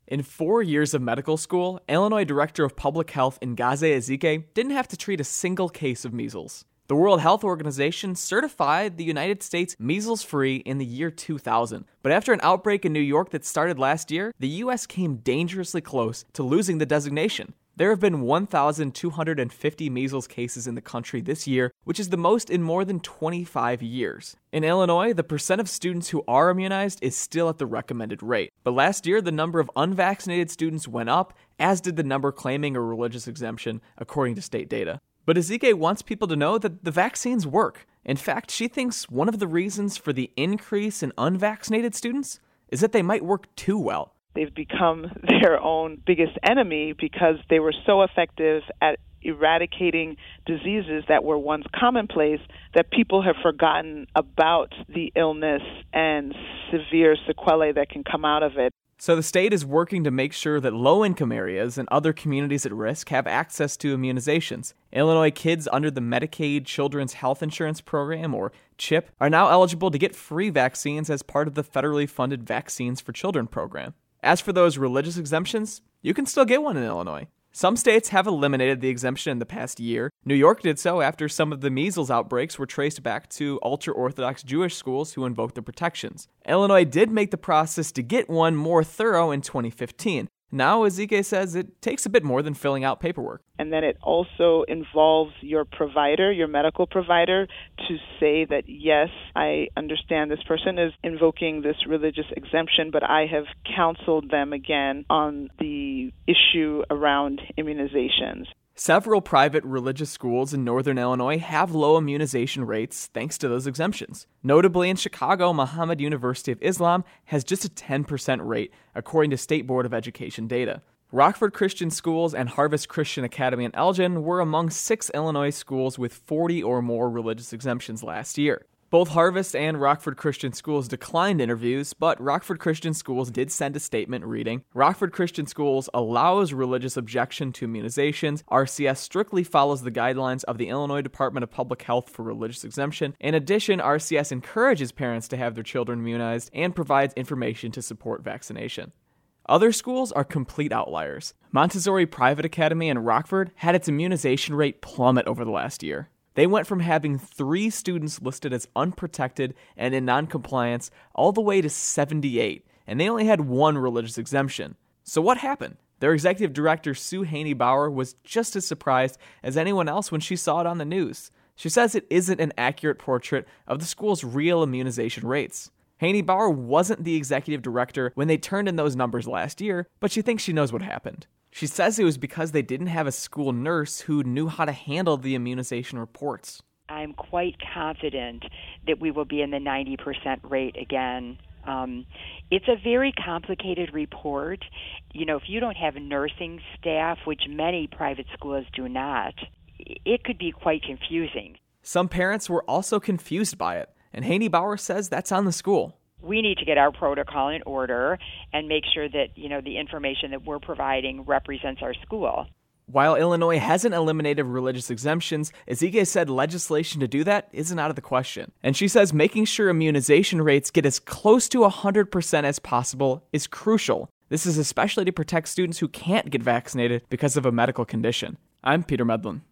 In 4 years of medical school, Illinois Director of Public Health Ngozi Ezike didn't have to treat a single case of measles. The World Health Organization certified the United States measles-free in the year 2000. But after an outbreak in New York that started last year, the U.S. came dangerously close to losing the designation. There have been 1,250 measles cases in the country this year, which is the most in more than 25 years. In Illinois, the percent of students who are immunized is still at the recommended rate. But last year, the number of unvaccinated students went up, as did the number claiming a religious exemption, according to state data. But Ezike wants people to know that the vaccines work. In fact, she thinks one of the reasons for the increase in unvaccinated students is that they might work too well. They've become their own biggest enemy because they were so effective at eradicating diseases that were once commonplace that people have forgotten about the illness and severe sequelae that can come out of it. So the state is working to make sure that low-income areas and other communities at risk have access to immunizations. Illinois kids under the Medicaid Children's Health Insurance Program, or CHIP, are now eligible to get free vaccines as part of the federally funded Vaccines for Children program. As for those religious exemptions, you can still get one in Illinois. Some states have eliminated the exemption in the past year. New York did so after some of the measles outbreaks were traced back to ultra-Orthodox Jewish schools who invoked the protections. Illinois did make the process to get one more thorough in 2015. Now, Ezike says it takes a bit more than filling out paperwork. And then it also involves your provider, your medical provider, to say that, yes, I understand this person is invoking this religious exemption, but I have counseled them again on the issue around immunizations. Several private religious schools in northern Illinois have low immunization rates thanks to those exemptions. Notably in Chicago, Muhammad University of Islam has just a 10% rate, according to State Board of Education data. Rockford Christian Schools and Harvest Christian Academy in Elgin were among 6 Illinois schools with 40 or more religious exemptions last year. Both Harvest and Rockford Christian Schools declined interviews, but Rockford Christian Schools did send a statement reading, "Rockford Christian Schools allows religious objection to immunizations. RCS strictly follows the guidelines of the Illinois Department of Public Health for religious exemption. In addition, RCS encourages parents to have their children immunized and provides information to support vaccination." Other schools are complete outliers. Montessori Private Academy in Rockford had its immunization rate plummet over the last year. They went from having 3 students listed as unprotected and in noncompliance all the way to 78, and they only had 1 religious exemption. So what happened? Their executive director, Sue Haney-Bauer, was just as surprised as anyone else when she saw it on the news. She says it isn't an accurate portrait of the school's real immunization rates. Haney-Bauer wasn't the executive director when they turned in those numbers last year, but she thinks she knows what happened. She says it was because they didn't have a school nurse who knew how to handle the immunization reports. I'm quite confident that we will be in the 90% rate again. It's a very complicated report. You know, if you don't have nursing staff, which many private schools do not, it could be quite confusing. Some parents were also confused by it, and Haney-Bauer says that's on the school. We need to get our protocol in order and make sure that, the information that we're providing represents our school. While Illinois hasn't eliminated religious exemptions, Ezike said legislation to do that isn't out of the question. And she says making sure immunization rates get as close to 100% as possible is crucial. This is especially to protect students who can't get vaccinated because of a medical condition. I'm Peter Medlin.